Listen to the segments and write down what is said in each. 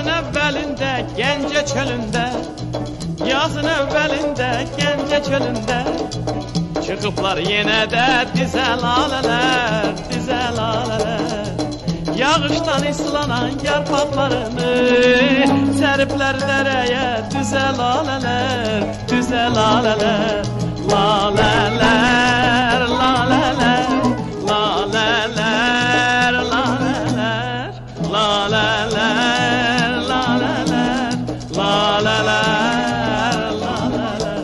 Yazın evvelinde Gence çölünde, yazın evvelinde Gence çölünde çıkıplar yine de dize laleler, dize laleler. Yağıştan ıslanan yarpaklarını seripler dereye, düze laleler, düze laleler. Laleler, laleler, laleler, laleler, laleler, laleler, laleler, laleler.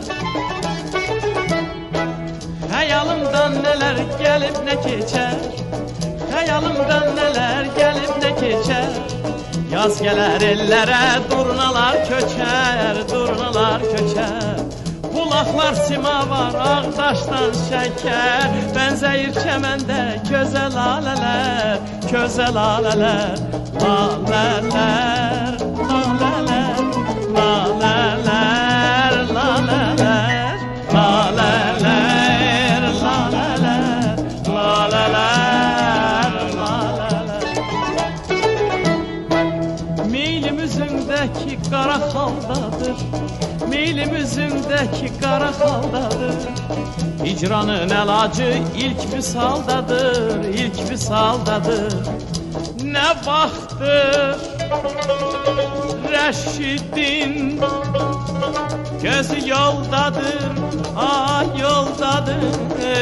Hayalımdan neler gelip ne geçer, hayalımdan neler gelip ne geçer. Yaz gelir ellere durnalar köçer, durnalar köçer. Bulaklar sima var ağdaştan şeker, benzeyir çemende köze laleler, köze laleler. Laleler, laleler, laleler, laleler, laleler, laleler, laleler, laleler. Meylim üzümdeki kara haldadır, meylim üzümdeki kara haldadır. Hicranın elacı ilk visaldadır, ilk visaldadır. Ne vaxtdır Reşidin gözü yoldadır, ah yoldadır.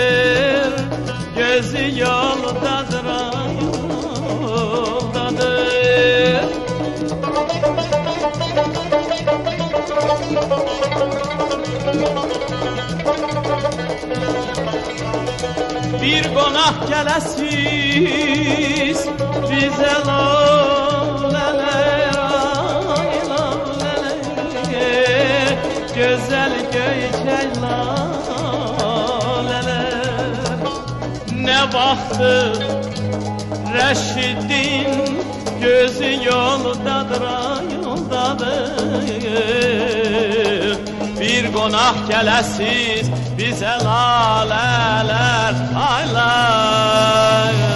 Gözü yoldadır, ah yoldadır. Bir konak gelesiz bize laleler, ay laleler, güzel göyçay laleler. Ne vaxtı Reşidin gözü yoldadır, ay yoldadır. Bir konak gelesiz bize laleler, aylar.